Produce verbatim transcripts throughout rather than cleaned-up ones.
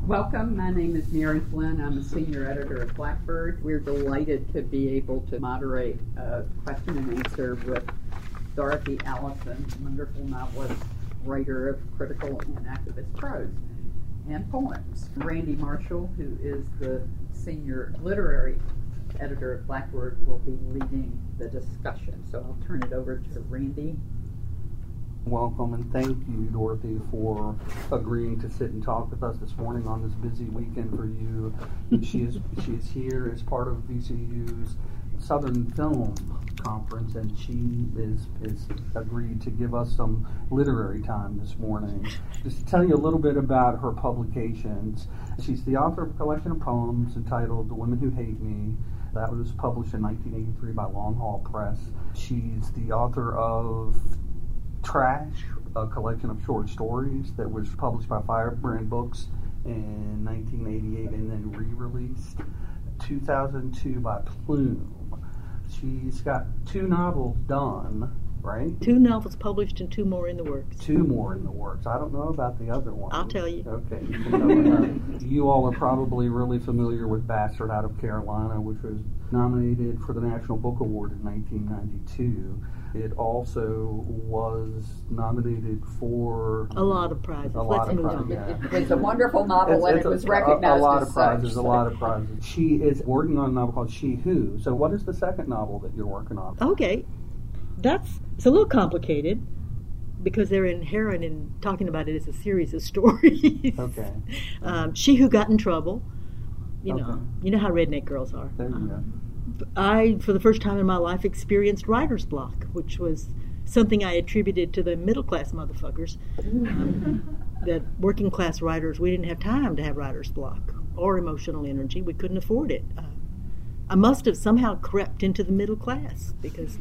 Welcome. My name is Mary Flynn. I'm a senior editor at Blackbird. We're delighted to be able to moderate a question and answer with Dorothy Allison, wonderful novelist, writer of critical and activist prose and poems. Randy Marshall, who is the senior literary editor at Blackbird, will be leading the discussion. So I'll turn it over to Randy. Welcome, and thank you, Dorothy, for agreeing to sit and talk with us this morning on this busy weekend for you. And she is she is here as part of V C U's Southern Film Conference, and she is is agreed to give us some literary time this morning. Just to tell you a little bit about her publications, she's the author of a collection of poems entitled The Women Who Hate Me. That was published in nineteen eighty-three by Long Haul Press. She's the author of Trash, a collection of short stories that was published by Firebrand Books in nineteen eighty-eight and then re-released two thousand two by Plume. She's got two novels done, right? Two novels published and two more in the works. Two more in the works. I don't know about the other one. I'll tell you. Okay. You, can tell me about it. You all are probably really familiar with Bastard Out of Carolina, which was nominated for the National Book Award in nineteen ninety-two. It also was nominated for a lot of prizes. A Let's lot move of on. prizes. It, it was a wonderful novel, it's, and it's it was a, recognized a, a lot as of prizes. such. A lot of prizes. She is working on a novel called She Who. So, what is the second novel that you're working on? Okay, that's it's a little complicated because they're inherent in talking about it as a series of stories. Okay. um, She Who Got in Trouble. You know, okay. you know how redneck girls are. There you um, go. I, for the first time in my life, experienced writer's block, which was something I attributed to the middle-class motherfuckers. Um, that working-class writers, we didn't have time to have writer's block or emotional energy. We couldn't afford it. Uh, I must have somehow crept into the middle class because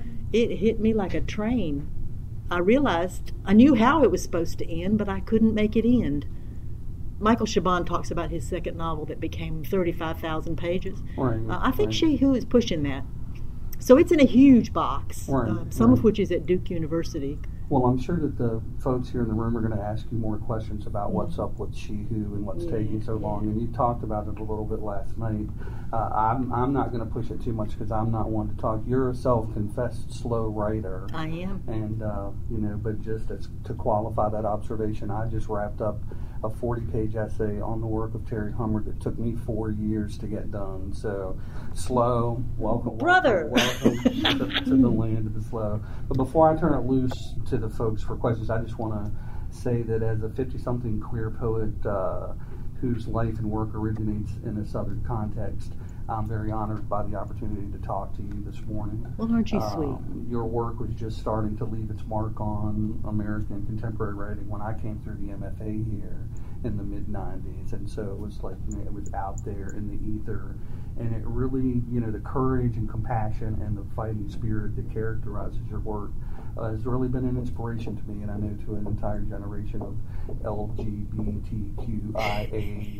it hit me like a train. I realized I knew how it was supposed to end, but I couldn't make it end. Michael Chabon talks about his second novel that became thirty-five thousand pages. Right, uh, I think right. She Who is pushing that. So it's in a huge box, Right, uh, some right. of which is at Duke University. Well, I'm sure that the folks here in the room are going to ask you more questions about what's up with She Who and what's Yeah, taking so long. yeah. And you talked about it a little bit last night. Uh, I'm I'm not going to push it too much because I'm not one to talk. You're a self-confessed slow writer. I am. And, uh, you know, but just as, to qualify that observation, I just wrapped up a forty-page essay on the work of Terry Hummer that took me four years to get done. So, slow, welcome, Brother. welcome, welcome to, to the land of the slow. But before I turn it loose to the folks for questions, I just want to say that as a fifty-something queer poet uh, whose life and work originates in a Southern context, I'm very honored by the opportunity to talk to you this morning. Well, aren't you Um, sweet? Your work was just starting to leave its mark on American contemporary writing when I came through the M F A here in the mid nineties, and so it was like, you know, it was out there in the ether, and it really, you know, the courage and compassion and the fighting spirit that characterizes your work uh, has really been an inspiration to me, and I know to an entire generation of L G B T Q I A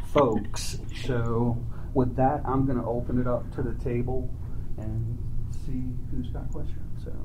folks. So with that, I'm going to open it up to the table and see who's got questions. So,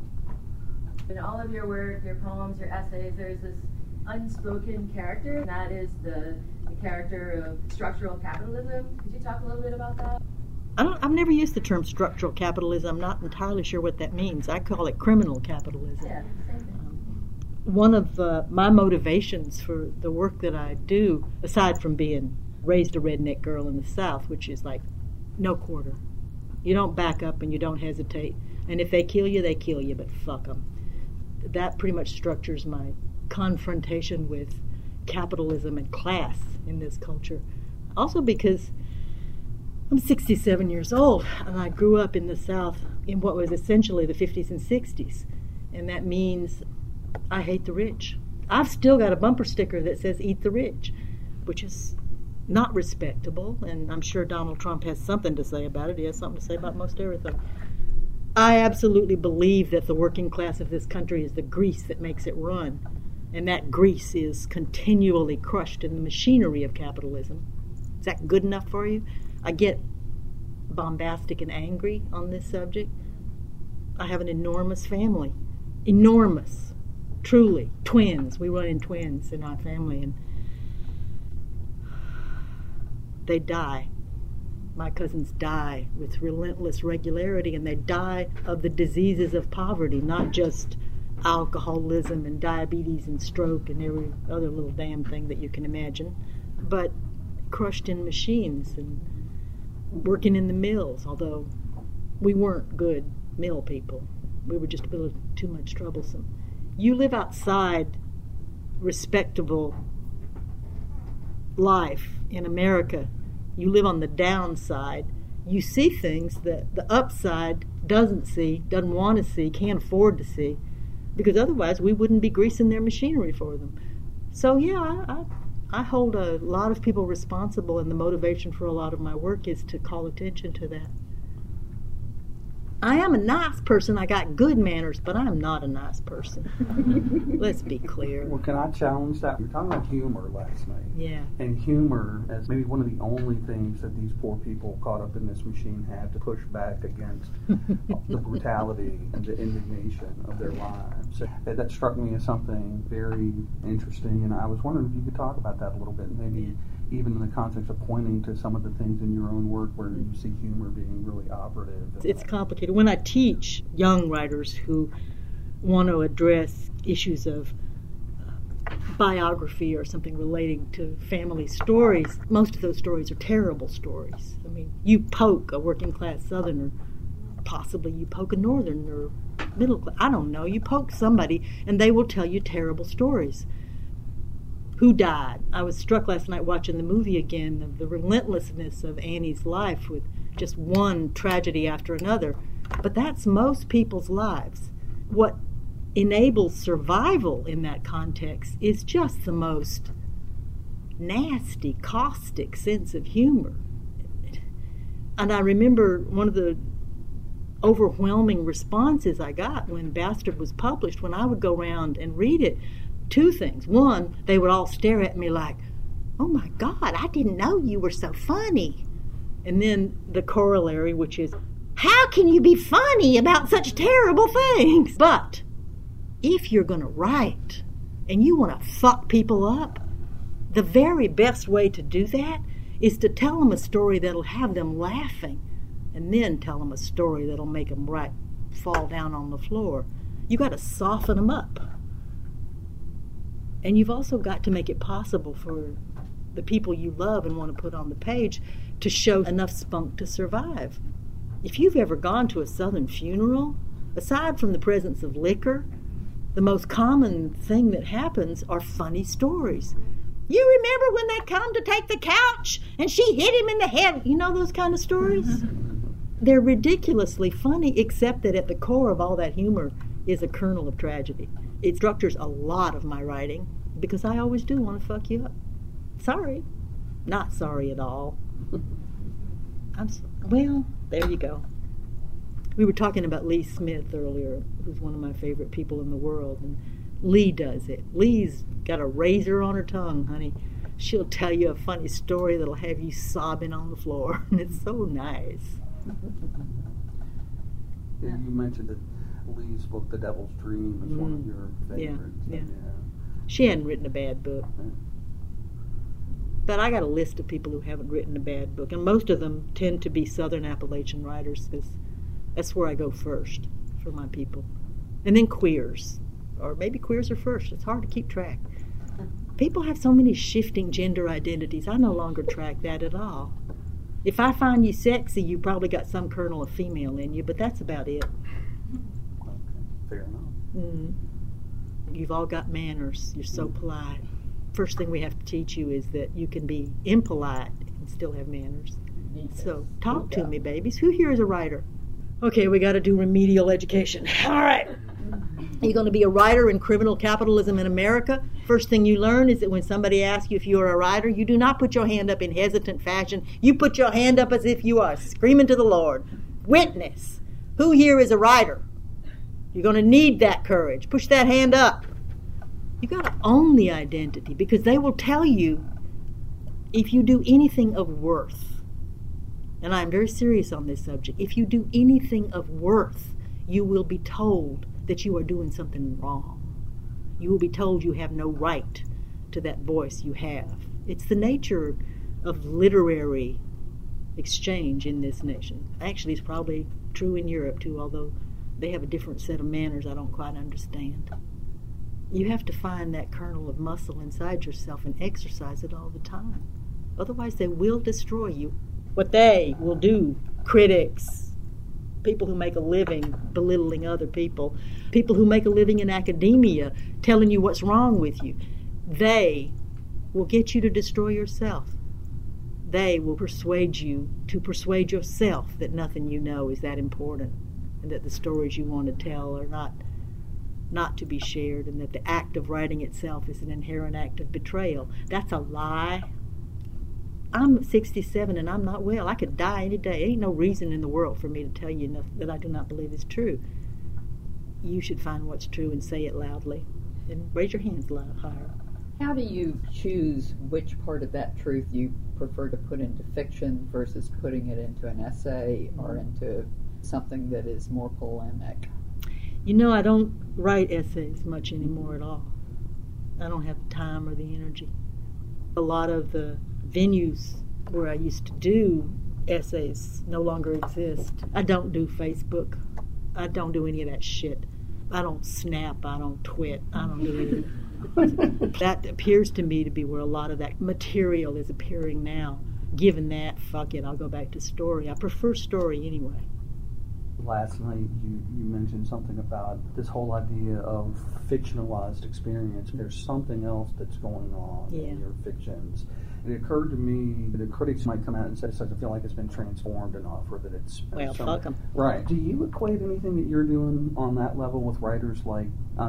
in all of your work, your poems, your essays, there's this unspoken character, and that is the, the character of structural capitalism. Could you talk a little bit about that? I don't, I've never used the term structural capitalism. I'm not entirely sure what that means. I call it criminal capitalism. Yeah, same thing. Um, one of uh, my motivations for the work that I do, aside from being raised a redneck girl in the South, which is like no quarter. You don't back up and you don't hesitate. And if they kill you, they kill you, but fuck them. That pretty much structures my confrontation with capitalism and class in this culture. Also because I'm sixty-seven years old, and I grew up in the South in what was essentially the fifties and sixties. And that means I hate the rich. I've still got a bumper sticker that says "Eat the Rich," which is not respectable, and I'm sure Donald Trump has something to say about it. He has something to say about most everything. I absolutely believe that the working class of this country is the grease that makes it run, and that grease is continually crushed in the machinery of capitalism. Is that good enough for you? I get bombastic and angry on this subject. I have an enormous family. Enormous. Truly. Twins. We run in twins in our family, and they die. My cousins die with relentless regularity, and they die of the diseases of poverty, not just alcoholism and diabetes and stroke and every other little damn thing that you can imagine, but crushed in machines and working in the mills, although we weren't good mill people. We were just a little too much troublesome. You live outside respectable life in America. You live on the downside. You see things that the upside doesn't see, doesn't want to see, can't afford to see, because otherwise we wouldn't be greasing their machinery for them. So yeah, I, I, I hold a lot of people responsible, and the motivation for a lot of my work is to call attention to that. I am a nice person. I got good manners, but I'm not a nice person. Let's be clear. Well, can I challenge that? We were talking about humor last night. Yeah. And humor as maybe one of the only things that these poor people caught up in this machine had to push back against the brutality and the indignation of their lives. That, that struck me as something very interesting, and I was wondering if you could talk about that a little bit, maybe yeah. even in the context of pointing to some of the things in your own work where you see humor being really operative. It's complicated. When I teach young writers who want to address issues of uh, biography or something relating to family stories, most of those stories are terrible stories. I mean, you poke a working class Southerner, possibly you poke a Northerner, middle class, I don't know, you poke somebody and they will tell you terrible stories. Who died? I was struck last night watching the movie again of the relentlessness of Annie's life with just one tragedy after another. But that's most people's lives. What enables survival in that context is just the most nasty, caustic sense of humor. And I remember one of the overwhelming responses I got when Bastard was published, when I would go around and read it. Two things. One, they would all stare at me like, oh my God, I didn't know you were so funny. And then the corollary, which is, how can you be funny about such terrible things? But if you're going to write and you want to fuck people up, the very best way to do that is to tell them a story that'll have them laughing, and then tell them a story that'll make them right fall down on the floor. You got to soften them up. And you've also got to make it possible for the people you love and want to put on the page to show enough spunk to survive. If you've ever gone to a Southern funeral, aside from the presence of liquor, the most common thing that happens are funny stories. You remember when they come to take the couch and she hit him in the head? You know those kind of stories? They're ridiculously funny, except that at the core of all that humor is a kernel of tragedy. It structures a lot of my writing because I always do want to fuck you up. Sorry. Not sorry at all. I'm so, well, there you go. We were talking about Lee Smith earlier, who's one of my favorite people in the world, and Lee does it. Lee's got a razor on her tongue, honey. She'll tell you a funny story that'll have you sobbing on the floor, and it's so nice. Yeah, you mentioned that Lee's book, The Devil's Dream, is mm. one of your favorites. Yeah, yeah. yeah. She hadn't written a bad book. Yeah. But I got a list of people who haven't written a bad book, and most of them tend to be Southern Appalachian writers, because that's where I go first for my people. And then queers, or maybe queers are first. It's hard to keep track. People have so many shifting gender identities. I no longer track that at all. If I find you sexy, you probably got some kernel of female in you, but that's about it. Okay, fair enough. Mm. You've all got manners. You're so polite. First thing we have to teach you is that you can be impolite and still have manners. Yes. So talk to me, babies. Who here is a writer? Okay, we got to do remedial education. All right. You're going to be a writer in criminal capitalism in America. First thing you learn is that when somebody asks you if you're a writer, you do not put your hand up in hesitant fashion. You put your hand up as if you are screaming to the Lord. Witness. Who here is a writer? You're going to need that courage. Push that hand up. You got to own the identity, because they will tell you if you do anything of worth, and I'm very serious on this subject, if you do anything of worth, you will be told that you are doing something wrong. You will be told you have no right to that voice you have. It's the nature of literary exchange in this nation. Actually, it's probably true in Europe too, although they have a different set of manners I don't quite understand. You have to find that kernel of muscle inside yourself and exercise it all the time. Otherwise, they will destroy you. What they will do, critics, people who make a living belittling other people, people who make a living in academia telling you what's wrong with you, they will get you to destroy yourself. They will persuade you to persuade yourself that nothing you know is that important, and that the stories you want to tell are not not to be shared, and that the act of writing itself is an inherent act of betrayal. That's a lie. I'm sixty-seven and I'm not well. I could die any day. Ain't no reason in the world for me to tell you enough that I do not believe is true. You should find what's true and say it loudly. And raise your hands loud, higher. How do you choose which part of that truth you prefer to put into fiction versus putting it into an essay or into something that is more polemic? You know, I don't write essays much anymore at all. I don't have the time or the energy. A lot of the venues where I used to do essays no longer exist. I don't do Facebook. I don't do any of that shit. I don't snap. I don't twit. I don't do anything. That appears to me to be where a lot of that material is appearing now. Given that, fuck it, I'll go back to story. I prefer story anyway. Last night you, you mentioned something about this whole idea of fictionalized experience. There's something else that's going on yeah. in your fictions. It occurred to me that the critics might come out and say, "I feel like it's been transformed enough," or that it's well, some, fuck them. Right. Do you equate anything that you're doing on that level with writers like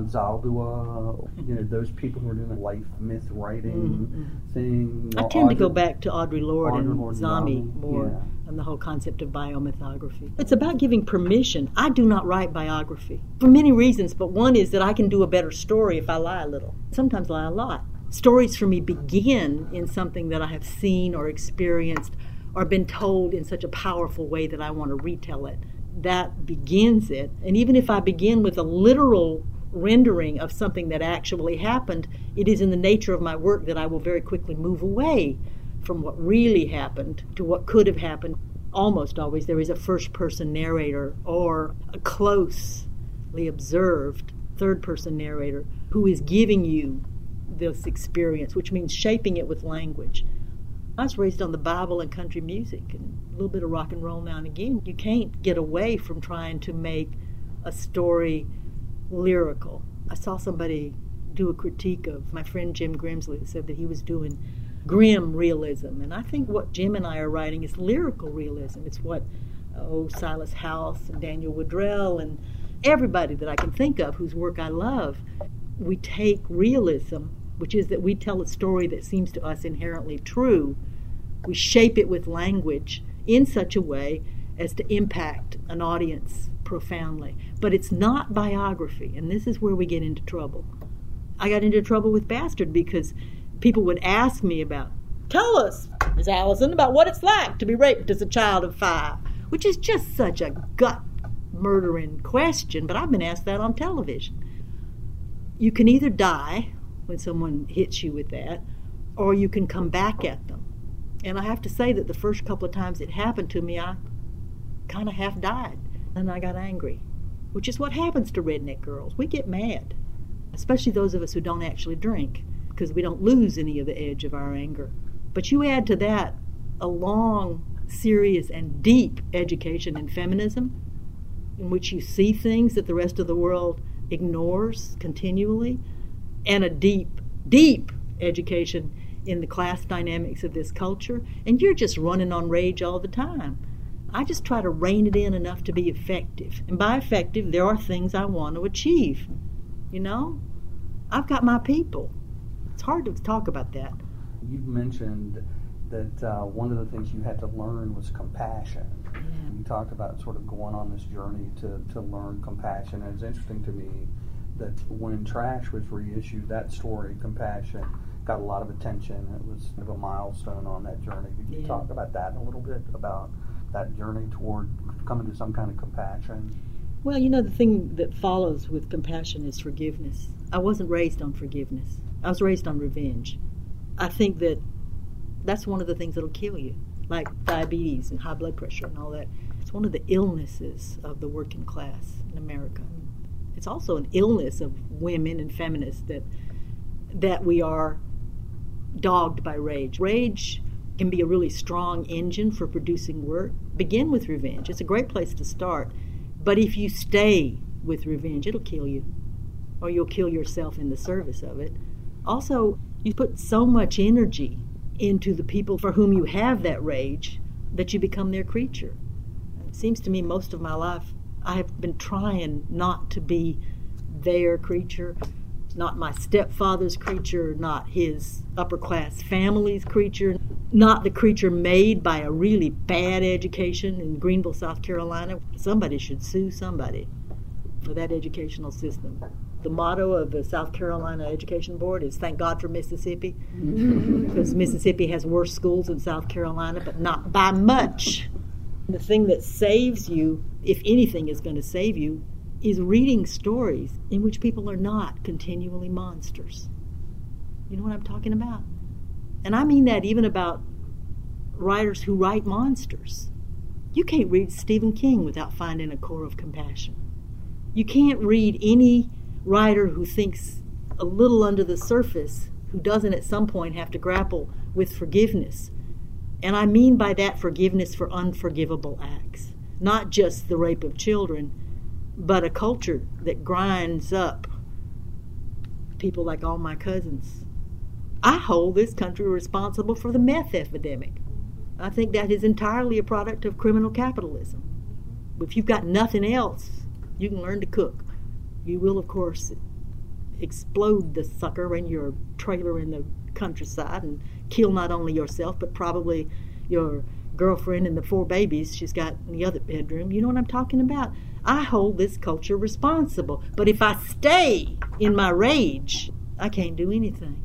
Anzaldúa, you know, those people who are doing the life myth writing mm-hmm. thing? I know, tend Audre, to go back to Audre Lorde Audre and Lorde Zami Zami, more, yeah. and the whole concept of biomythography. It's about giving permission. I do not write biography for many reasons, but one is that I can do a better story if I lie a little. Sometimes lie a lot. Stories for me begin in something that I have seen or experienced or been told in such a powerful way that I want to retell it. That begins it. And even if I begin with a literal rendering of something that actually happened, it is in the nature of my work that I will very quickly move away from what really happened to what could have happened. Almost always there is a first-person narrator or a closely observed third-person narrator who is giving you this experience, which means shaping it with language. I was raised on the Bible and country music and a little bit of rock and roll now and again. You can't get away from trying to make a story lyrical. I saw somebody do a critique of my friend Jim Grimsley who said that he was doing grim realism, and I think what Jim and I are writing is lyrical realism. It's what oh Silas House and Daniel Woodrell and everybody that I can think of whose work I love. We take realism, which is that we tell a story that seems to us inherently true. We shape it with language in such a way as to impact an audience profoundly. But it's not biography, and this is where we get into trouble. I got into trouble with Bastard because people would ask me about, tell us, Miz Allison, about what it's like to be raped as a child of five, which is just such a gut-murdering question, but I've been asked that on television. You can either die when someone hits you with that, or you can come back at them. And I have to say that the first couple of times it happened to me, I kind of half died. And I got angry, which is what happens to redneck girls. We get mad, especially those of us who don't actually drink, because we don't lose any of the edge of our anger. But you add to that a long, serious, and deep education in feminism, in which you see things that the rest of the world ignores continually, and a deep, deep education in the class dynamics of this culture, and you're just running on rage all the time. I just try to rein it in enough to be effective. And by effective, there are things I want to achieve. You know? I've got my people. It's hard to talk about that. You've mentioned that uh, one of the things you had to learn was compassion. Yeah. You talked about sort of going on this journey to, to learn compassion. And it's interesting to me that when Trash was reissued, that story, Compassion, got a lot of attention. It was sort of a milestone on that journey. Could you yeah. talk about that a little bit, about that journey toward coming to some kind of compassion? Well, you know, the thing that follows with compassion is forgiveness. I wasn't raised on forgiveness. I was raised on revenge. I think that That's one of the things that'll kill you, like diabetes and high blood pressure and all that. It's one of the illnesses of the working class in America. It's also an illness of women and feminists that that we are dogged by rage. Rage can be a really strong engine for producing work. Begin with revenge. It's a great place to start. But if you stay with revenge, it'll kill you. Or you'll kill yourself in the service of it. Also, you put so much energy into the people for whom you have that rage that you become their creature. It seems to me most of my life I have been trying not to be their creature, not my stepfather's creature, not his upper-class family's creature, not the creature made by a really bad education in Greenville, South Carolina. Somebody should sue somebody for that educational system. The motto of the South Carolina Education Board is thank God for Mississippi, because Mississippi has worse schools than South Carolina, but not by much. The thing that saves you, if anything is going to save you, is reading stories in which people are not continually monsters. You know what I'm talking about? And I mean that even about writers who write monsters. You can't read Stephen King without finding a core of compassion. You can't read any writer who thinks a little under the surface, who doesn't at some point have to grapple with forgiveness. And I mean by that forgiveness for unforgivable acts. Not just the rape of children, but a culture that grinds up people like all my cousins. I hold this country responsible for the meth epidemic. I think that is entirely a product of criminal capitalism. If you've got nothing else, you can learn to cook. You will, of course, explode the sucker in your trailer in the countryside and kill not only yourself, but probably your girlfriend and the four babies she's got in the other bedroom. You know what I'm talking about? I hold this culture responsible. But if I stay in my rage, I can't do anything.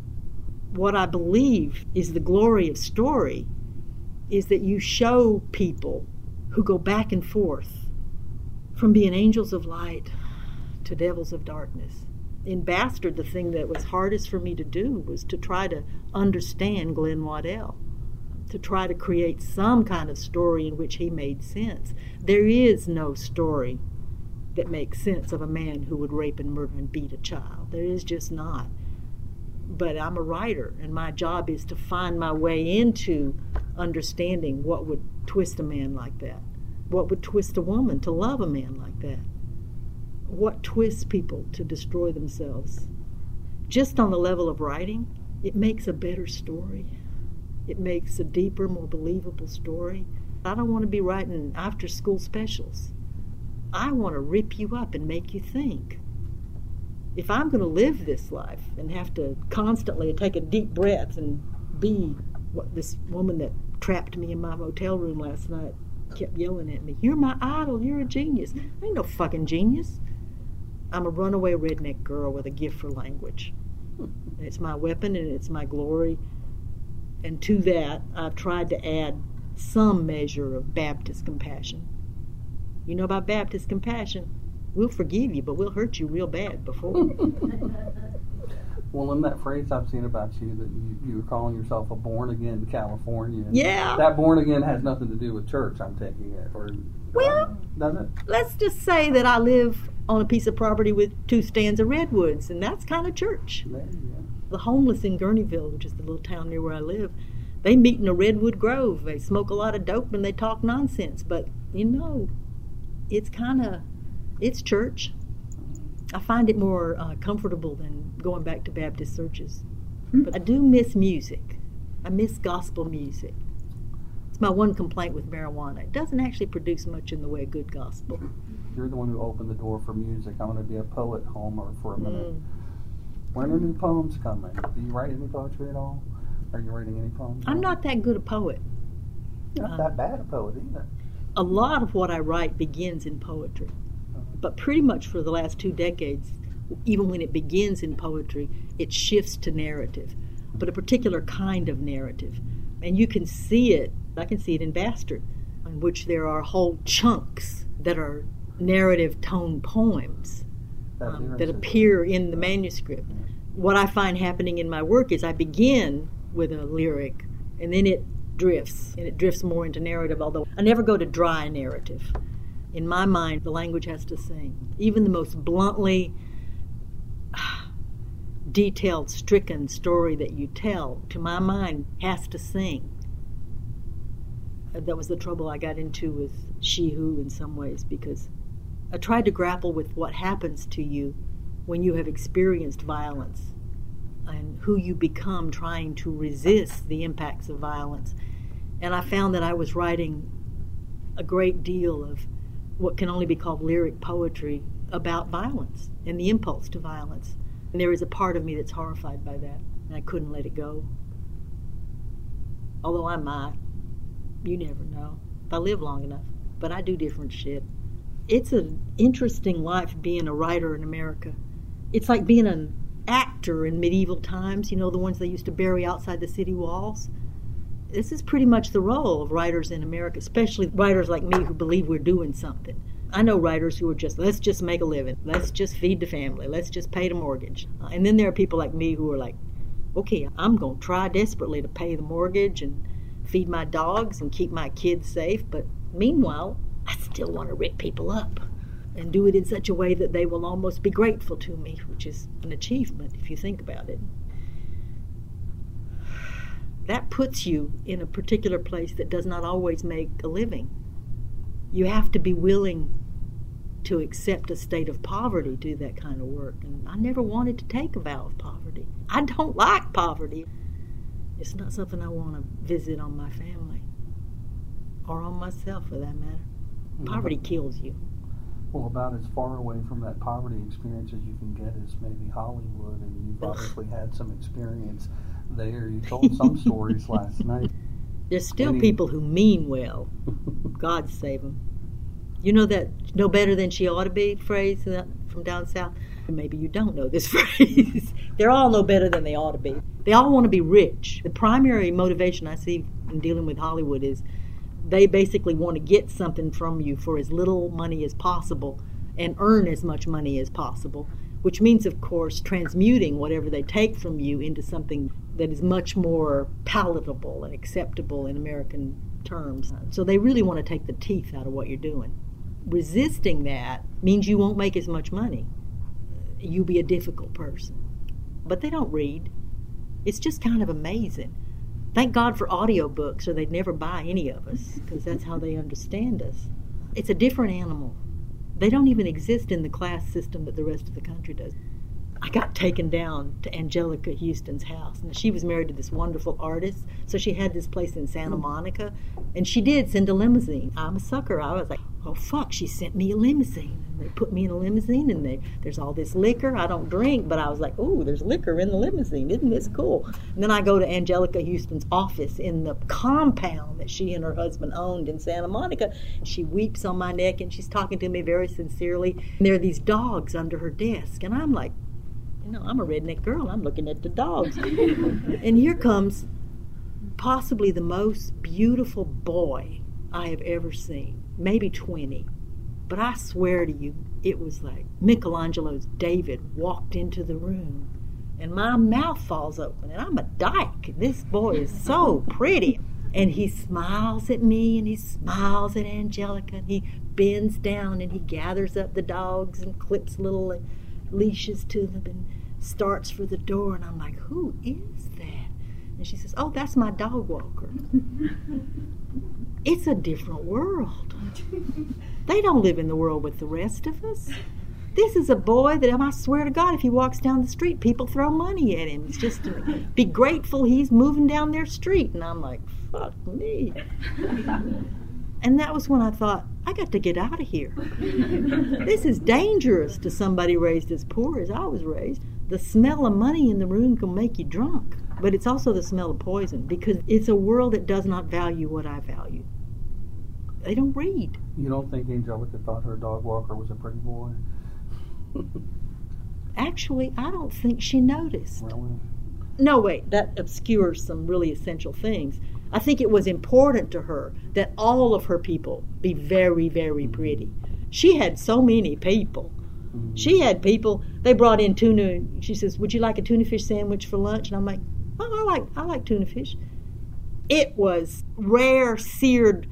What I believe is the glory of story is that you show people who go back and forth from being angels of light to devils of darkness. In Bastard, the thing that was hardest for me to do was to try to understand Glenn Waddell, to try to create some kind of story in which he made sense. There is no story that makes sense of a man who would rape and murder and beat a child. There is just not. But I'm a writer, and my job is to find my way into understanding what would twist a man like that, what would twist a woman to love a man like that, what twists people to destroy themselves. Just on the level of writing, it makes a better story. It makes a deeper, more believable story. I don't want to be writing after-school specials. I want to rip you up and make you think. If I'm going to live this life and have to constantly take a deep breath and be what this woman that trapped me in my motel room last night kept yelling at me, "You're my idol, you're a genius." I ain't no fucking genius. I'm a runaway redneck girl with a gift for language. And it's my weapon and it's my glory. And to that, I've tried to add some measure of Baptist compassion. You know about Baptist compassion? We'll forgive you, but we'll hurt you real bad before. Well, in that phrase I've seen about you, that you, you were calling yourself a born-again Californian. Yeah. That born-again has nothing to do with church, I'm taking it. Or, Well, does it? Let's just say that I live on a piece of property with two stands of redwoods, and that's kind of church. There you go. The homeless in Gurneyville, which is the little town near where I live, they meet in a redwood grove. They smoke a lot of dope and they talk nonsense. But, you know, it's kind of, it's church. I find it more uh, comfortable than going back to Baptist churches. But I do miss music. I miss gospel music. It's my one complaint with marijuana. It doesn't actually produce much in the way of good gospel. You're the one who opened the door for music. I want to be a poet, Homer, for a minute. Mm. When are new poems coming? Do you write any poetry at all? Are you writing any poems? I'm not that good a poet. You're not uh, that bad a poet either. A lot of what I write begins in poetry. But pretty much for the last two decades, even when it begins in poetry, it shifts to narrative, but a particular kind of narrative. And you can see it, I can see it in Bastard, in which there are whole chunks that are narrative tone poems um, that appear in the manuscript. What I find happening in my work is I begin with a lyric, and then it drifts, and it drifts more into narrative, although I never go to dry narrative. In my mind, the language has to sing. Even the most bluntly detailed, stricken story that you tell, to my mind, has to sing. That was the trouble I got into with She Who in some ways, because I tried to grapple with what happens to you when you have experienced violence and who you become trying to resist the impacts of violence. And I found that I was writing a great deal of what can only be called lyric poetry about violence and the impulse to violence. And there is a part of me that's horrified by that, and I couldn't let it go. Although I might. You never know if I live long enough, but I do different shit. It's an interesting life being a writer in America. It's like being an actor in medieval times, you know, the ones they used to bury outside the city walls. This is pretty much the role of writers in America, especially writers like me who believe we're doing something. I know writers who are just, let's just make a living, let's just feed the family, let's just pay the mortgage. Uh, and then there are people like me who are like, okay, I'm going to try desperately to pay the mortgage and feed my dogs and keep my kids safe, but meanwhile, I still want to rip people up and do it in such a way that they will almost be grateful to me, which is an achievement if you think about it. That puts you in a particular place that does not always make a living. You have to be willing to accept a state of poverty to do that kind of work, and I never wanted to take a vow of poverty. I don't like poverty. It's not something I want to visit on my family or on myself, for that matter. Poverty kills you. Well, about as far away from that poverty experience as you can get is maybe Hollywood, and you've obviously had some experience there. You told some stories last night. There's still Any... people who mean well. God save them. You know that "no better than she ought to be" phrase from down south? Maybe you don't know this phrase. They're all no better than they ought to be. They all want to be rich. The primary motivation I see in dealing with Hollywood is they basically want to get something from you for as little money as possible and earn as much money as possible, which means, of course, transmuting whatever they take from you into something that is much more palatable and acceptable in American terms. So they really want to take the teeth out of what you're doing. Resisting that means you won't make as much money. You'll be a difficult person. But they don't read. It's just kind of amazing. Thank God for audiobooks, or they'd never buy any of us, because that's how they understand us. It's a different animal. They don't even exist in the class system that the rest of the country does. I got taken down to Angelica Houston's house, and she was married to this wonderful artist, so she had this place in Santa Monica, and she did send a limousine. I'm a sucker. I was like, oh, fuck, she sent me a limousine. And they put me in a limousine, and they, there's all this liquor. I don't drink, but I was like, oh, there's liquor in the limousine. Isn't this cool? And then I go to Angelica Houston's office in the compound that she and her husband owned in Santa Monica. She weeps on my neck, and she's talking to me very sincerely. And there are these dogs under her desk, and I'm like, you know, I'm a redneck girl. I'm looking at the dogs. And here comes possibly the most beautiful boy I have ever seen. Maybe twenty. But I swear to you, it was like Michelangelo's David walked into the room. And my mouth falls open. And I'm a dyke. This boy is so pretty. And he smiles at me, and he smiles at Angelica. And he bends down, and he gathers up the dogs and clips little leashes to them and starts for the door, and I'm like, who is that? And she says, oh, that's my dog walker. It's a different world. They don't live in the world with the rest of us. This is a boy that, I swear to God, if he walks down the street, people throw money at him. It's just to be grateful he's moving down their street. And I'm like, fuck me. And that was when I thought, I got to get out of here. This is dangerous to somebody raised as poor as I was raised. The smell of money in the room can make you drunk, but it's also the smell of poison, because it's a world that does not value what I value. They don't read. You don't think Angelica thought her dog walker was a pretty boy? Actually, I don't think she noticed. Really? No, wait, that obscures some really essential things. I think it was important to her that all of her people be very, very pretty. She had so many people. Mm-hmm. She had people, they brought in tuna. She says, would you like a tuna fish sandwich for lunch? And I'm like, oh, I like, I like tuna fish. It was rare seared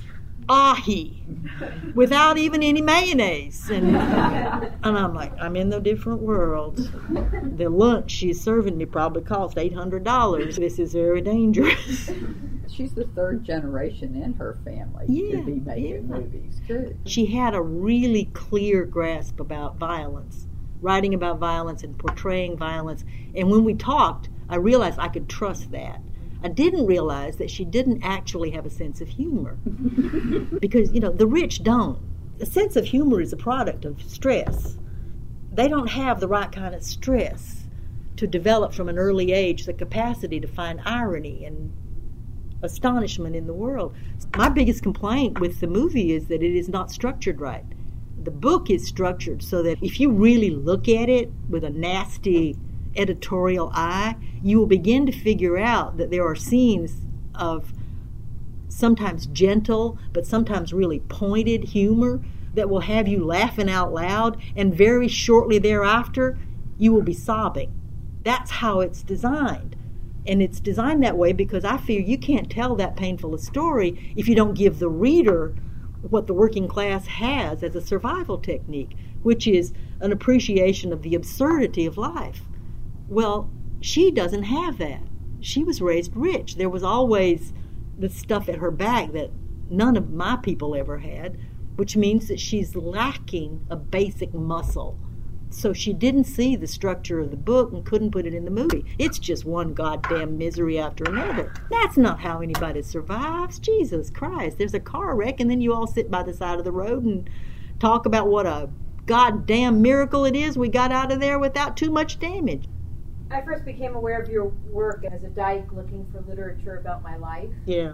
ahi without even any mayonnaise. And, and I'm like, I'm in the different world. The lunch she's serving me probably cost eight hundred dollars. This is very dangerous. She's the third generation in her family Yeah, to be making yeah. movies, too. She had a really clear grasp about violence, writing about violence and portraying violence. And when we talked, I realized I could trust that. I didn't realize that she didn't actually have a sense of humor. Because, you know, the rich don't. A sense of humor is a product of stress. They don't have the right kind of stress to develop from an early age the capacity to find irony and astonishment in the world. My biggest complaint with the movie is that it is not structured right. The book is structured so that if you really look at it with a nasty editorial eye, you will begin to figure out that there are scenes of sometimes gentle but sometimes really pointed humor that will have you laughing out loud, and very shortly thereafter you will be sobbing. That's how it's designed. And it's designed that way because I feel you can't tell that painful a story if you don't give the reader what the working class has as a survival technique, which is an appreciation of the absurdity of life. Well, she doesn't have that. She was raised rich. There was always the stuff at her back that none of my people ever had, which means that she's lacking a basic muscle. So she didn't see the structure of the book and couldn't put it in the movie. It's just one goddamn misery after another. That's not how anybody survives. Jesus Christ. There's a car wreck and then you all sit by the side of the road and talk about what a goddamn miracle it is we got out of there without too much damage. I first became aware of your work as a dyke looking for literature about my life. Yeah.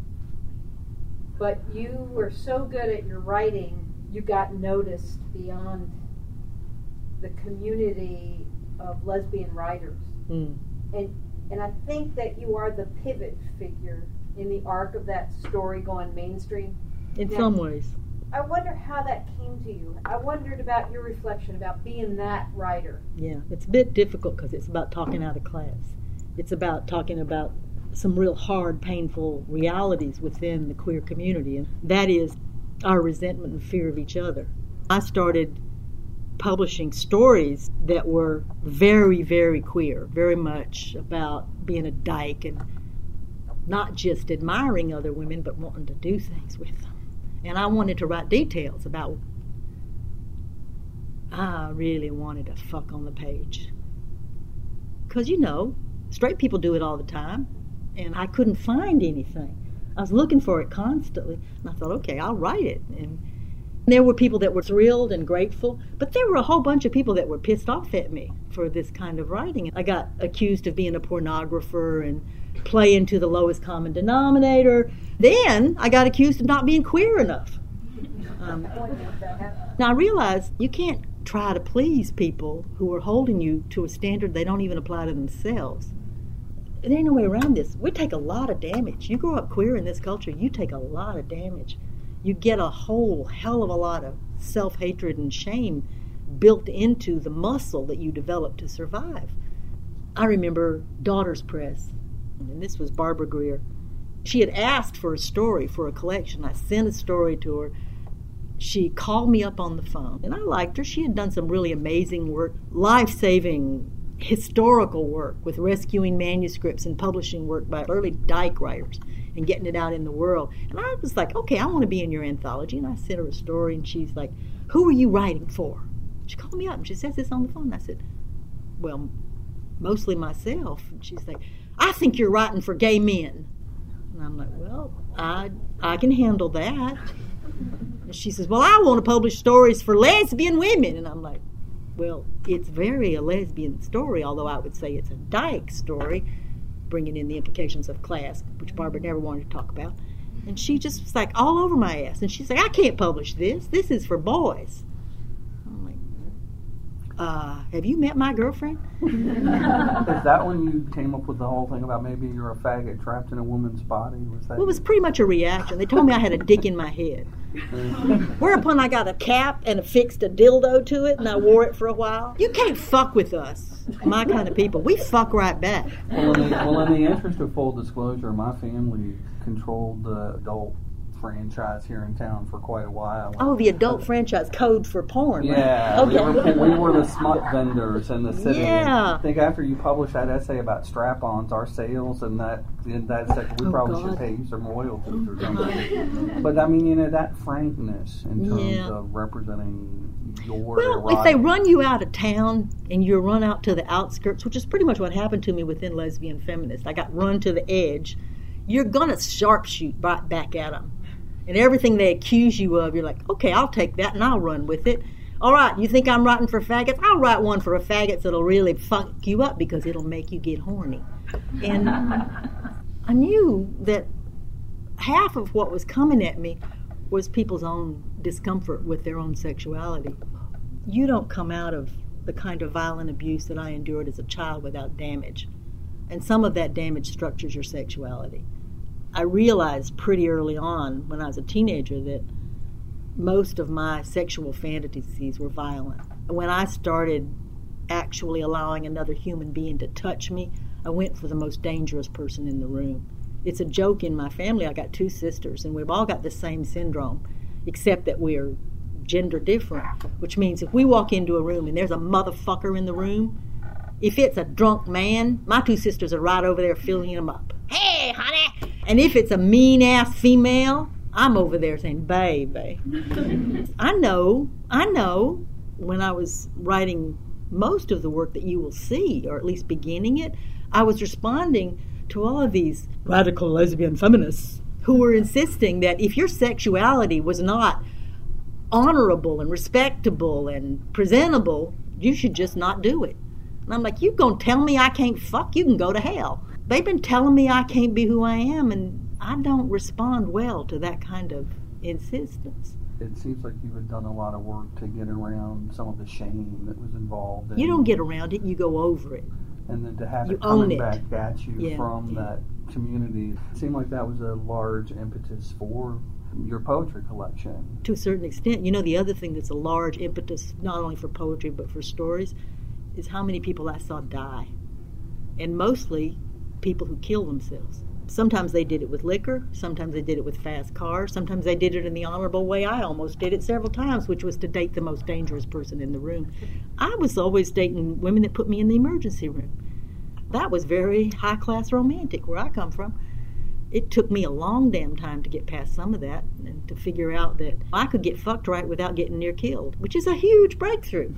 But you were so good at your writing, you got noticed beyond the community of lesbian writers. Mm. And and I think that you are the pivot figure in the arc of that story going mainstream. In Now, some ways. I wonder how that came to you. I wondered about your reflection about being that writer. Yeah, it's a bit difficult because it's about talking out of class. It's about talking about some real hard, painful realities within the queer community, and that is our resentment and fear of each other. I started publishing stories that were very, very queer, very much about being a dyke and not just admiring other women, but wanting to do things with them. And I wanted to write details about, I really wanted to fuck on the page. Because, you know, straight people do it all the time, and I couldn't find anything. I was looking for it constantly, and I thought, okay, I'll write it. And there were people that were thrilled and grateful, but there were a whole bunch of people that were pissed off at me for this kind of writing. I got accused of being a pornographer and playing to the lowest common denominator. Then I got accused of not being queer enough. Um, now I realized you can't try to please people who are holding you to a standard they don't even apply to themselves. There ain't no way around this. We take a lot of damage. You grow up queer in this culture, you take a lot of damage. You get a whole hell of a lot of self-hatred and shame built into the muscle that you develop to survive. I remember Daughter's Press, and this was Barbara Greer. She had asked for a story for a collection. I sent a story to her. She called me up on the phone, and I liked her. She had done some really amazing work, life-saving historical work with rescuing manuscripts and publishing work by early dyke writers and getting it out in the world. And I was like, okay, I want to be in your anthology. And I sent her a story, and she's like, who are you writing for? She called me up, and she says this on the phone. And I said, well, mostly myself. And she's like, I think you're writing for gay men. And I'm like, well, I I can handle that. And she says, well, I want to publish stories for lesbian women. And I'm like, well, it's very a lesbian story, although I would say it's a dyke story, bringing in the implications of class, which Barbara never wanted to talk about. And she just was like all over my ass. And she's like, I can't publish this. This is for boys. I'm like, uh, have you met my girlfriend? Is that when you came up with the whole thing about maybe you're a faggot trapped in a woman's body? Was that? Well, it was pretty much a reaction. They told me I had a dick in my head. Whereupon I got a cap and affixed a dildo to it, and I wore it for a while. You can't fuck with us, my kind of people. We fuck right back. Well, in the, well, in the interest of full disclosure, my family controlled the adult franchise here in town for quite a while. Oh, the adult franchise code for porn. Yeah, right? we, Okay. were, we were the smut vendors in the city. Yeah. I think after you published that essay about strap-ons, our sales and that in that section, we Oh, probably God. should pay you some royalties or something. But I mean, you know, that frankness in terms Yeah. of representing your Well, erotic- if they run you out of town and you run out to the outskirts, which is pretty much what happened to me within Lesbian Feminist, I got run to the edge, you're going to sharpshoot right back at them. And everything they accuse you of, you're like, okay, I'll take that and I'll run with it. All right, you think I'm writing for faggots? I'll write one for a faggots that'll really fuck you up because it'll make you get horny. And I knew that half of what was coming at me was people's own discomfort with their own sexuality. You don't come out of the kind of violent abuse that I endured as a child without damage. And some of that damage structures your sexuality. I realized pretty early on when I was a teenager that most of my sexual fantasies were violent. When I started actually allowing another human being to touch me, I went for the most dangerous person in the room. It's a joke in my family. I got two sisters, and we've all got the same syndrome, except that we're gender different, which means if we walk into a room and there's a motherfucker in the room, if it's a drunk man, my two sisters are right over there filling him up. Hey, honey! And if it's a mean-ass female, I'm over there saying, baby. I know, I know, when I was writing most of the work that you will see, or at least beginning it, I was responding to all of these radical lesbian feminists who were insisting that if your sexuality was not honorable and respectable and presentable, you should just not do it. And I'm like, you gonna tell me I can't fuck? You can go to hell. They've been telling me I can't be who I am, and I don't respond well to that kind of insistence. It seems like you had done a lot of work to get around some of the shame that was involved. In, You don't get around it, you go over it. And then to have You it coming own it. back at you Yeah, from yeah. that community, it seemed like that was a large impetus for your poetry collection. To a certain extent. You know, the other thing that's a large impetus, not only for poetry but for stories, is how many people I saw die. And mostly people who kill themselves. Sometimes they did it with liquor, sometimes they did it with fast cars, sometimes they did it in the honorable way. I almost did it several times, which was to date the most dangerous person in the room. I was always dating women that put me in the emergency room. That was very high-class romantic where I come from. It took me a long damn time to get past some of that and to figure out that I could get fucked right without getting near killed, which is a huge breakthrough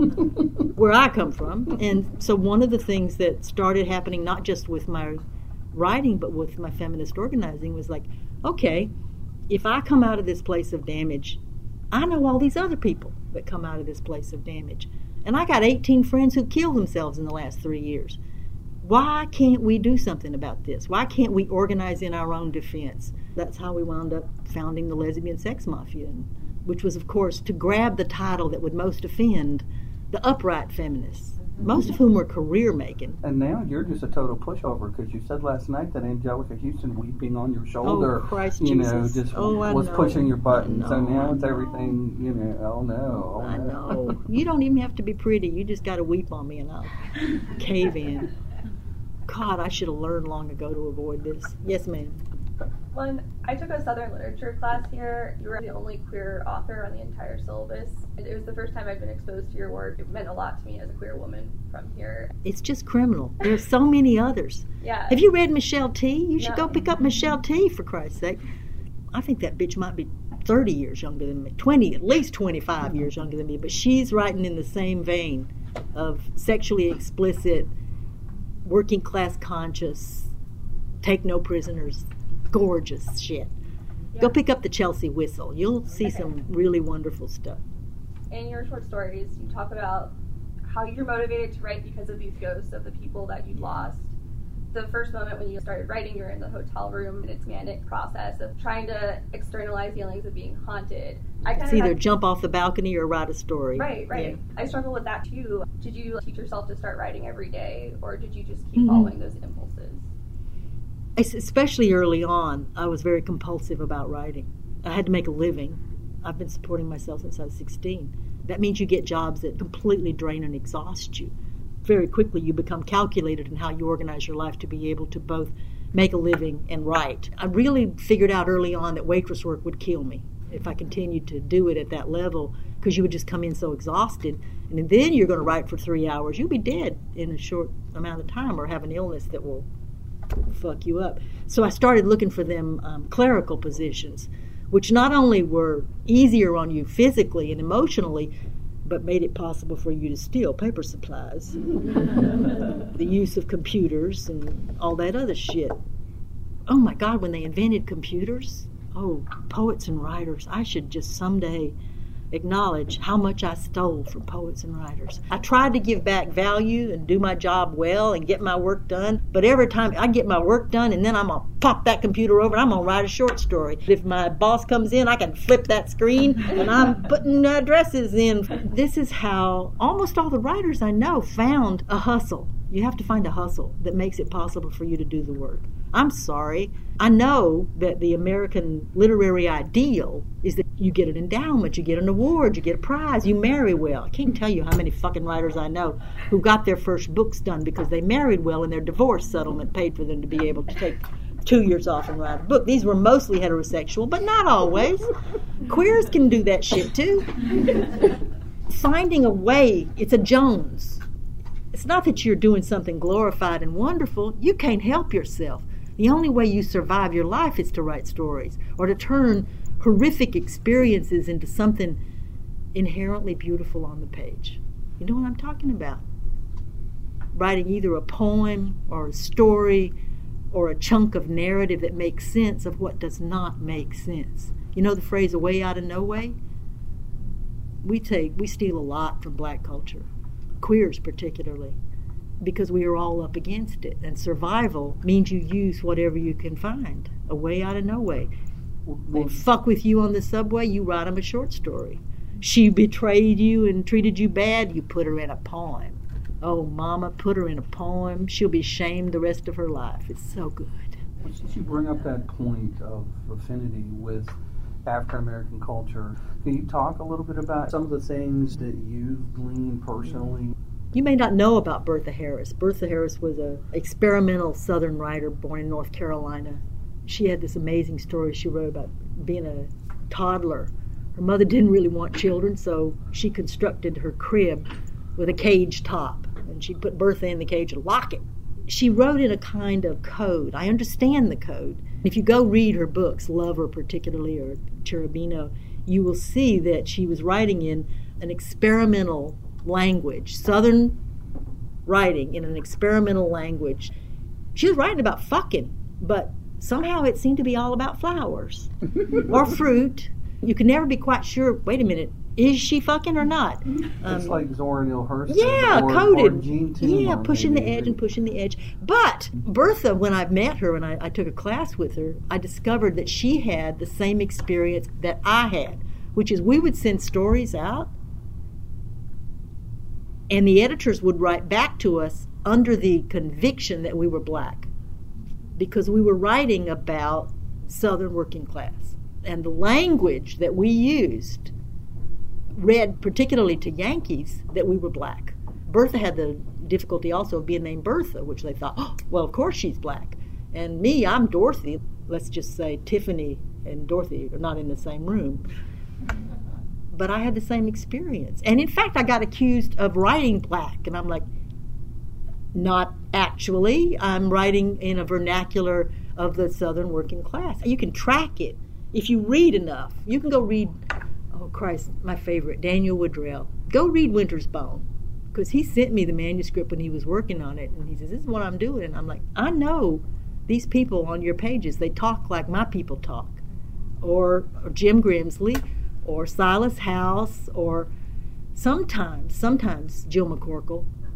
where I come from. And so one of the things that started happening, not just with my writing but with my feminist organizing, was like, okay, if I come out of this place of damage, I know all these other people that come out of this place of damage. And I got eighteen friends who killed themselves in the last three years. Why can't we do something about this? Why can't we organize in our own defense? That's how we wound up founding the Lesbian Sex Mafia, which was, of course, to grab the title that would most offend the upright feminists, most of whom were career-making. And now you're just a total pushover because you said last night that Angelica Houston weeping on your shoulder, Oh, Christ you know, Jesus. just Oh, I was know. pushing your button. I So know. now it's everything, you know, oh no, oh I no. know. You don't even have to be pretty. You just got to weep on me and I'll cave in. God, I should have learned long ago to avoid this. Yes, ma'am. When I took a Southern Literature class here, you were the only queer author on the entire syllabus. It was the first time I'd been exposed to your work. It meant a lot to me as a queer woman from here. It's just criminal. There's so many others. Yeah. Have you read Michelle T? You should No. go pick up Michelle T, for Christ's sake. I think that bitch might be thirty years younger than me, twenty, at least twenty-five years younger than me, but she's writing in the same vein of sexually explicit, working class conscious, take no prisoners, gorgeous shit. Yeah. Go pick up the Chelsea Whistle. You'll see Okay. some really wonderful stuff. In your short stories, you talk about how you're motivated to write because of these ghosts of the people that you lost. the first moment when you started writing, you're in the hotel room, and it's manic process of trying to externalize feelings of being haunted. I It's either had, jump off the balcony or write a story. Right, right. Yeah. I struggle with that too. Did you teach yourself to start writing every day, or did you just keep mm-hmm. following those impulses? Especially early on, I was very compulsive about writing. I had to make a living. I've been supporting myself since I was sixteen. That means you get jobs that completely drain and exhaust you. Very quickly you become calculated in how you organize your life to be able to both make a living and write. I really figured out early on that waitress work would kill me if I continued to do it at that level, because you would just come in so exhausted, and then you're going to write for three hours. You'll be dead in a short amount of time or have an illness that will fuck you up. So I started looking for them um, clerical positions, which not only were easier on you physically and emotionally, but made it possible for you to steal paper supplies, the use of computers, and all that other shit. Oh my God, when they invented computers, oh, poets and writers, I should just someday acknowledge how much I stole from poets and writers. I tried to give back value and do my job well and get my work done, but every time I get my work done, and then I'm going to pop that computer over and I'm going to write a short story. If my boss comes in, I can flip that screen and I'm putting addresses in. This is how almost all the writers I know found a hustle. You have to find a hustle that makes it possible for you to do the work. I'm sorry. I know that the American literary ideal is that you get an endowment, you get an award, you get a prize, you marry well. I can't tell you how many fucking writers I know who got their first books done because they married well and their divorce settlement paid for them to be able to take two years off and write a book. These were mostly heterosexual, but not always. Queers can do that shit too. Finding a way, it's a Jones. It's not that you're doing something glorified and wonderful. You can't help yourself. The only way you survive your life is to write stories or to turn horrific experiences into something inherently beautiful on the page. You know what I'm talking about? Writing either a poem or a story or a chunk of narrative that makes sense of what does not make sense. You know the phrase, a way out of no way? We take, we steal a lot from black culture, queers particularly, because we are all up against it. And survival means you use whatever you can find. A way out of no way. They fuck with you on the subway, you write them a short story. She betrayed you and treated you bad, you put her in a poem. Oh, mama, put her in a poem. She'll be shamed the rest of her life. It's so good. Well, since you bring up that point of affinity with African American culture, can you talk a little bit about some of the things that you've gleaned personally? You may not know about Bertha Harris. Bertha Harris was an experimental Southern writer born in North Carolina. She had this amazing story she wrote about being a toddler. Her mother didn't really want children, so she constructed her crib with a cage top, and she'd put Bertha in the cage and lock it. She wrote in a kind of code. I understand the code. If you go read her books, Lover particularly, or Cherubino, you will see that she was writing in an experimental language, Southern writing in an experimental language. She was writing about fucking, but somehow it seemed to be all about flowers or fruit. You could never be quite sure, wait a minute, is she fucking or not? Um, it's like Zora Neale Hurston. Yeah, or, coded. Or Jean Timmer, yeah, pushing maybe. the edge and pushing the edge. But Bertha, when I met her and I, I took a class with her, I discovered that she had the same experience that I had, which is we would send stories out, and the editors would write back to us under the conviction that we were black, because we were writing about Southern working class. And the language that we used read particularly to Yankees that we were black. Bertha had the difficulty also of being named Bertha, which they thought, oh, well, of course she's black. And me, I'm Dorothy. Let's just say Tiffany and Dorothy are not in the same room. But I had the same experience. And in fact, I got accused of writing black. And I'm like, not actually. I'm writing in a vernacular of the Southern working class. You can track it if you read enough. You can go read, oh Christ, my favorite, Daniel Woodrell. Go read Winter's Bone, because he sent me the manuscript when he was working on it. And he says, this is what I'm doing. And I'm like, I know these people on your pages. They talk like my people talk. Or, or Jim Grimsley, or Silas House, or sometimes, sometimes Jill McCorkle,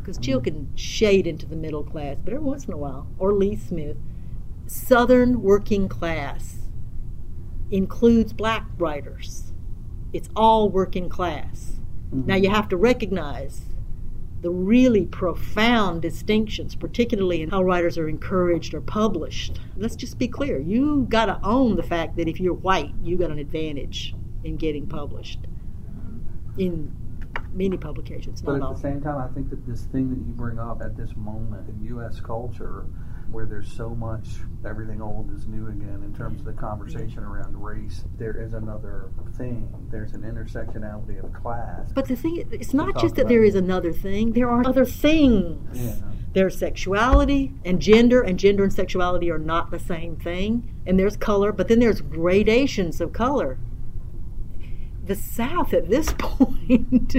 because Jill can shade into the middle class, but every once in a while, or Lee Smith, Southern working class includes black writers. It's all working class. Mm-hmm. Now you have to recognize the really profound distinctions, particularly in how writers are encouraged or published. Let's just be clear. You got to own the fact that if you're white, you got an advantage in getting published in many publications. But not at all. the same time, I think that this thing that you bring up at this moment in U S culture, where there's so much, everything old is new again in terms of the conversation around race, there is another thing. There's an intersectionality of class. But the thing, it's not just that there is another thing. There are other things. Yeah. There's sexuality and gender, and gender and sexuality are not the same thing. And there's color, but then there's gradations of color. The South at this point,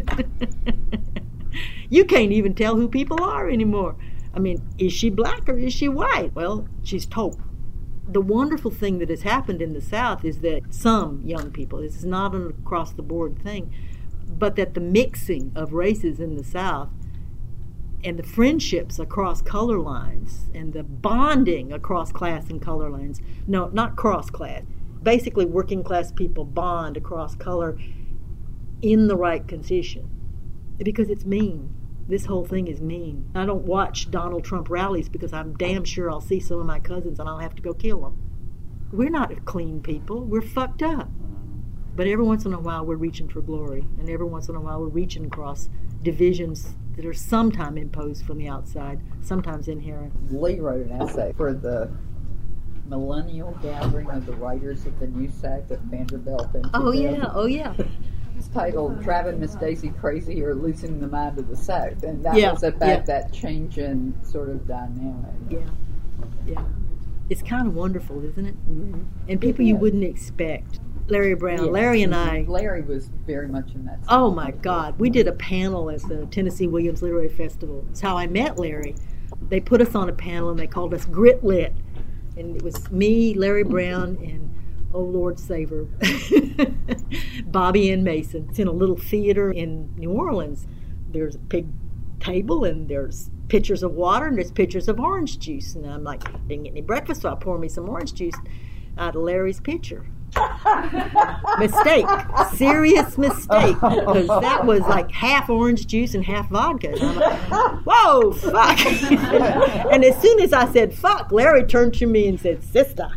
you can't even tell who people are anymore. I mean, is she black or is she white? Well, she's taupe. The wonderful thing that has happened in the South is that some young people, this is not an across-the-board thing, but that the mixing of races in the South and the friendships across color lines and the bonding across class and color lines, no, not cross-class, basically working class people bond across color in the right condition, because it's mean. This whole thing is mean. I don't watch Donald Trump rallies because I'm damn sure I'll see some of my cousins and I'll have to go kill them. We're not clean people. We're fucked up. But every once in a while we're reaching for glory, and every once in a while we're reaching across divisions that are sometimes imposed from the outside, sometimes inherent. Lee wrote an essay for the Millennial Gathering of the Writers of the New South at Vanderbilt. In Oh yeah, oh yeah. It's titled "Driving Miss Daisy Crazy or Losing the Mind of the South," and that Yeah, was about yeah. that change in sort of dynamic. Yeah, yeah. It's kind of wonderful, isn't it? Mm-hmm. And people you is. wouldn't expect. Larry Brown, Yes. Larry and I. Larry was very much in that. Oh my God, we did a panel at the Tennessee Williams Literary Festival. It's how I met Larry. They put us on a panel and they called us Grit Lit, and it was me, Larry Brown, and oh Lord Saver, Bobby Ann Mason. It's in a little theater in New Orleans. There's a big table and there's pitchers of water and there's pitchers of orange juice. And I'm like, didn't get any breakfast, so I pour me some orange juice out of Larry's pitcher. Mistake. Serious mistake. Because that was like half orange juice and half vodka. And I'm like, whoa, fuck. And as soon as I said fuck, Larry turned to me and said, sister.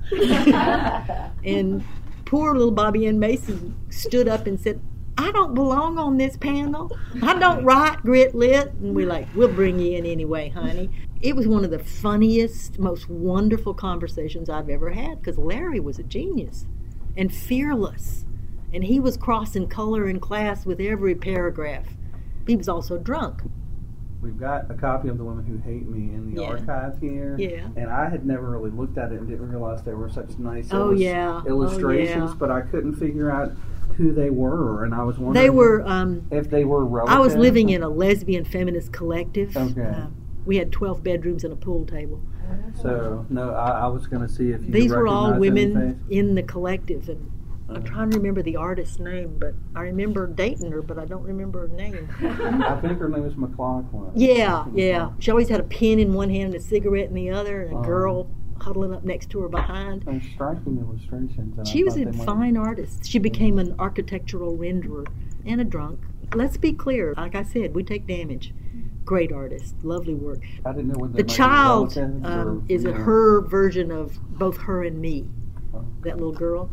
And poor little Bobby Ann Mason stood up and said, I don't belong on this panel. I don't write Grit Lit. And we're like, we'll bring you in anyway, honey. It was one of the funniest, most wonderful conversations I've ever had, because Larry was a genius and fearless. And he was crossing color and class with every paragraph. He was also drunk. We've got a copy of The Women Who Hate Me in the Yeah. archive here. Yeah. And I had never really looked at it and didn't realize there were such nice Oh, illus- yeah. illustrations, Oh, yeah. but I couldn't figure out who they were, and I was wondering They were, um, if they were relatives. I was living in a lesbian feminist collective. Okay. Uh, we had twelve bedrooms and a pool table. So, no, I, I was going to see if you These were all recognized women any face. in the collective, and I'm Uh-huh. trying to remember the artist's name, but I remember dating her, but I don't remember her name. I think her name was McLaughlin. Yeah, yeah. She always had a pen in one hand and a cigarette in the other, and a Uh-huh. girl huddling up next to her behind. Those striking illustrations. And I She was thought a they might- fine artist. She became an architectural renderer and a drunk. Let's be clear. Like I said, we take damage. Great artist, lovely work. I didn't know whether The they might be child relatives um, or, is you a, know. her version of both her and me. Oh. That little girl.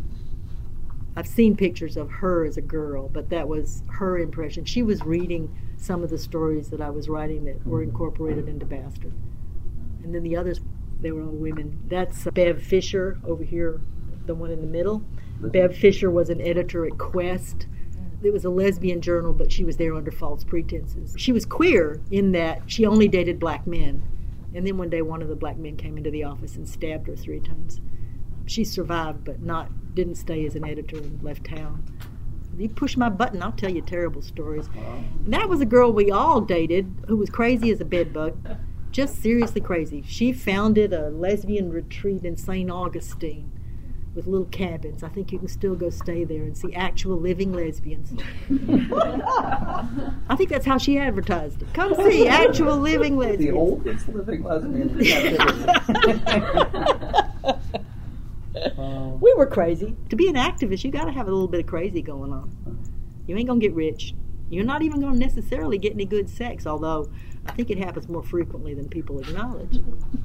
I've seen pictures of her as a girl, but that was her impression. She was reading some of the stories that I was writing that were incorporated into Bastard. And then the others, they were all women. That's Bev Fisher over here, the one in the middle. Bev Fisher was an editor at Quest. It was a lesbian journal, but she was there under false pretenses. She was queer in that she only dated black men. And then one day one of the black men came into the office and stabbed her three times. She survived, but not didn't stay as an editor and left town. You push my button, I'll tell you terrible stories. And that was a girl we all dated who was crazy as a bedbug, just seriously crazy. She founded a lesbian retreat in Saint Augustine with little cabins. I think you can still go stay there and see actual living lesbians. I think that's how she advertised it. Come see actual living lesbians. The oldest living lesbian. um, We were crazy. To be an activist, you got to have a little bit of crazy going on. You ain't going to get rich. You're not even going to necessarily get any good sex, although I think it happens more frequently than people acknowledge.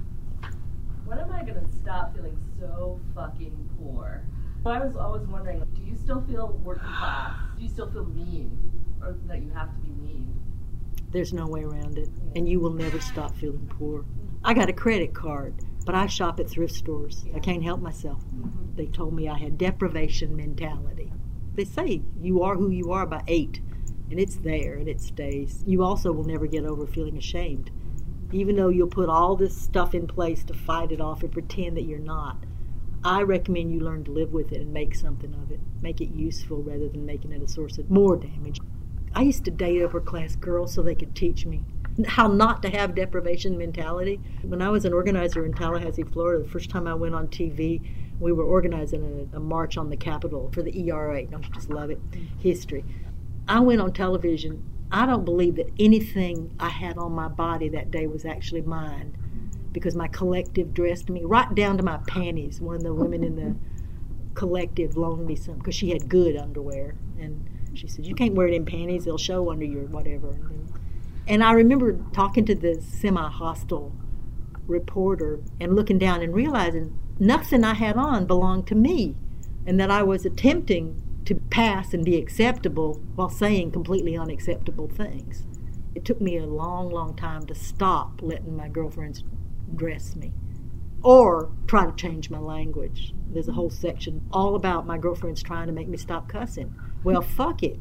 When am I going to stop feeling so fucking poor? I was always wondering, do you still feel working class? Do you still feel mean? Or that you have to be mean? There's no way around it, and you will never stop feeling poor. I got a credit card, but I shop at thrift stores. I can't help myself. Mm-hmm. They told me I had deprivation mentality. They say you are who you are by eight, and it's there, and it stays. You also will never get over feeling ashamed. Even though you'll put all this stuff in place to fight it off and pretend that you're not, I recommend you learn to live with it and make something of it. Make it useful rather than making it a source of more damage. I used to date upper class girls so they could teach me how not to have deprivation mentality. When I was an organizer in Tallahassee, Florida, the first time I went on T V, we were organizing a, a march on the Capitol for the E R A. Don't you just love it? History. I went on television. I don't believe that anything I had on my body that day was actually mine, because my collective dressed me right down to my panties. One of the women in the collective loaned me some because she had good underwear, and she said, "You can't wear it in panties; they'll show under your whatever." And, and I remember talking to the semi-hostile reporter and looking down and realizing nothing I had on belonged to me, and that I was attempting to pass and be acceptable while saying completely unacceptable things. It took me a long, long time to stop letting my girlfriends dress me or try to change my language. There's a whole section all about my girlfriends trying to make me stop cussing. Well, fuck it.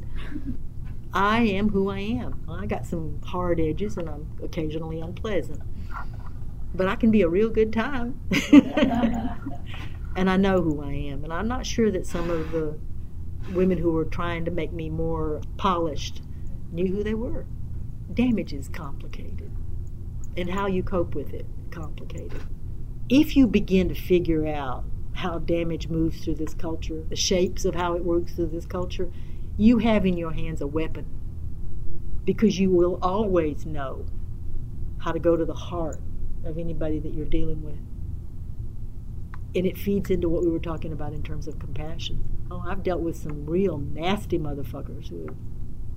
I am who I am. I got some hard edges and I'm occasionally unpleasant. But I can be a real good time. And I know who I am. And I'm not sure that some of the women who were trying to make me more polished knew who they were. Damage is complicated, and how you cope with it, complicated. If you begin to figure out how damage moves through this culture, the shapes of how it works through this culture, you have in your hands a weapon, because you will always know how to go to the heart of anybody that you're dealing with. And it feeds into what we were talking about in terms of compassion. Oh, I've dealt with some real nasty motherfuckers who have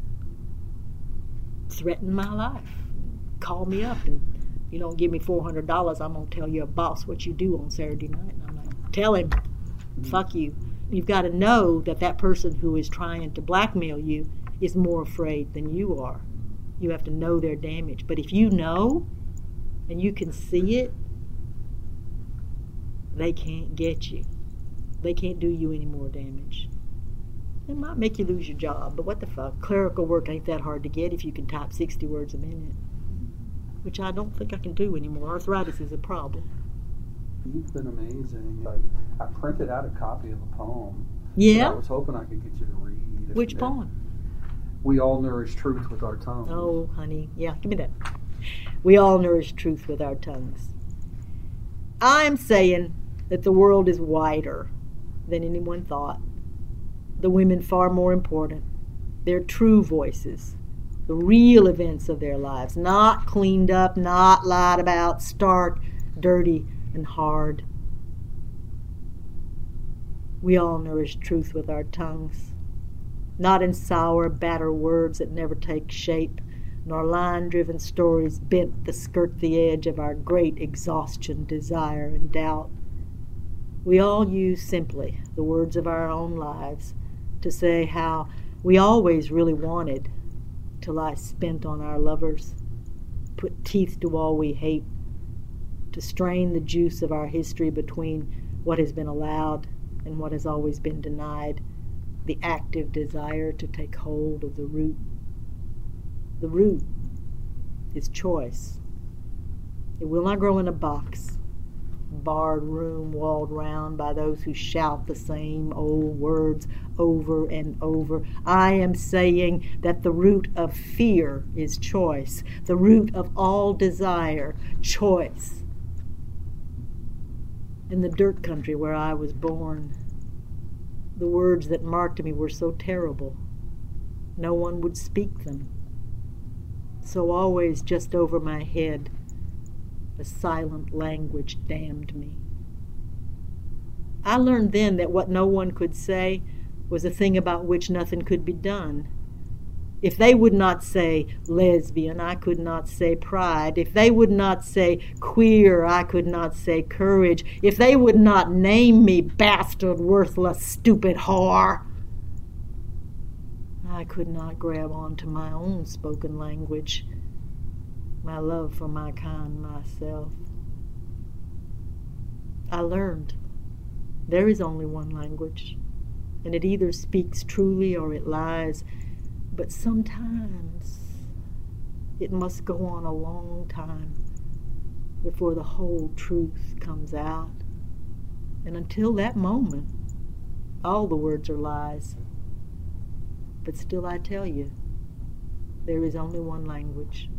threatened my life, call me up, and you don't give me four hundred dollars, I'm going to tell your boss what you do on Saturday night. And I'm like, tell him, fuck you. You've got to know that that person who is trying to blackmail you is more afraid than you are. You have to know their damage. But if you know, and you can see it, they can't get you. They can't do you any more damage. It might make you lose your job, but what the fuck? Clerical work ain't that hard to get if you can type sixty words a minute, which I don't think I can do anymore. Arthritis is a problem. You've been amazing. I, I printed out a copy of a poem. Yeah? I was hoping I could get you to read. Which poem? We all nourish truth with our tongues. Oh, honey. Yeah, give me that. We all nourish truth with our tongues. I'm saying that the world is wider than anyone thought. The women far more important. Their true voices, the real events of their lives, not cleaned up, not lied about, stark, dirty, and hard. We all nourish truth with our tongues, not in sour, batter words that never take shape, nor line-driven stories bent to skirt the edge of our great exhaustion, desire, and doubt. We all use simply the words of our own lives to say how we always really wanted to lie spent on our lovers, put teeth to all we hate, to strain the juice of our history between what has been allowed and what has always been denied, the active desire to take hold of the root. The root is choice. It will not grow in a box, barred room walled round by those who shout the same old words over and over. I am saying that the root of fear is choice, the root of all desire, choice. In the dirt country where I was born, the words that marked me were so terrible, no one would speak them. So always just over my head, a silent language damned me. I learned then that what no one could say was a thing about which nothing could be done. If they would not say lesbian, I could not say pride. If they would not say queer, I could not say courage. If they would not name me bastard, worthless, stupid whore, I could not grab onto my own spoken language, my love for my kind myself. I learned there is only one language, and it either speaks truly or it lies. But sometimes it must go on a long time before the whole truth comes out. And until that moment, all the words are lies. But still I tell you, there is only one language.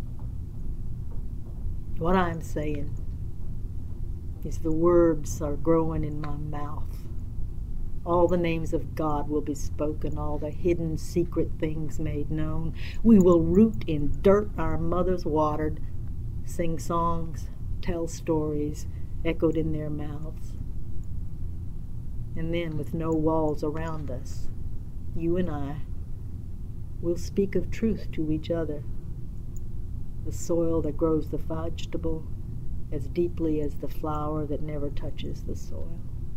What I'm saying is the words are growing in my mouth. All the names of God will be spoken, all the hidden secret things made known. We will root in dirt our mothers watered, sing songs, tell stories echoed in their mouths. And then, with no walls around us, you and I will speak of truth to each other. The soil that grows the vegetable as deeply as the flower that never touches the soil.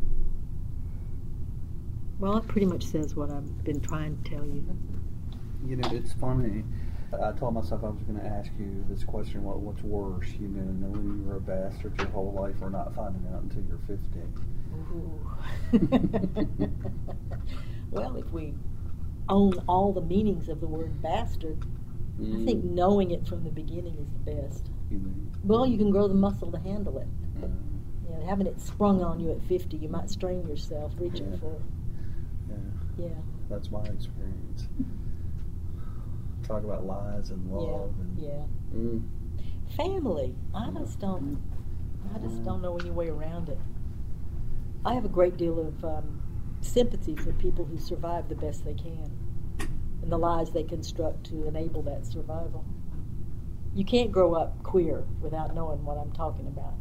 Well, it pretty much says what I've been trying to tell you. You know, it's funny. I told myself I was going to ask you this question, what, what's worse, you know, knowing you were a bastard your whole life or not finding out until you're fifty? Well, if we own all the meanings of the word bastard, mm. I think knowing it from the beginning is the best. You mean? Well, you can grow the muscle to handle it. Mm. You know, having it sprung on you at fifty, you might strain yourself reaching Yeah. for it. Yeah. Yeah. That's my experience. Talk about lies and love. Yeah. And, yeah. Mm. Family. I just don't. I just don't know any way around it. I have a great deal of um, sympathy for people who survive the best they can, and the lies they construct to enable that survival. You can't grow up queer without knowing what I'm talking about.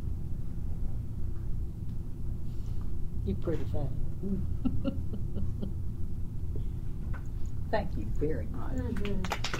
You're pretty funny. Thank you very much. Mm-hmm.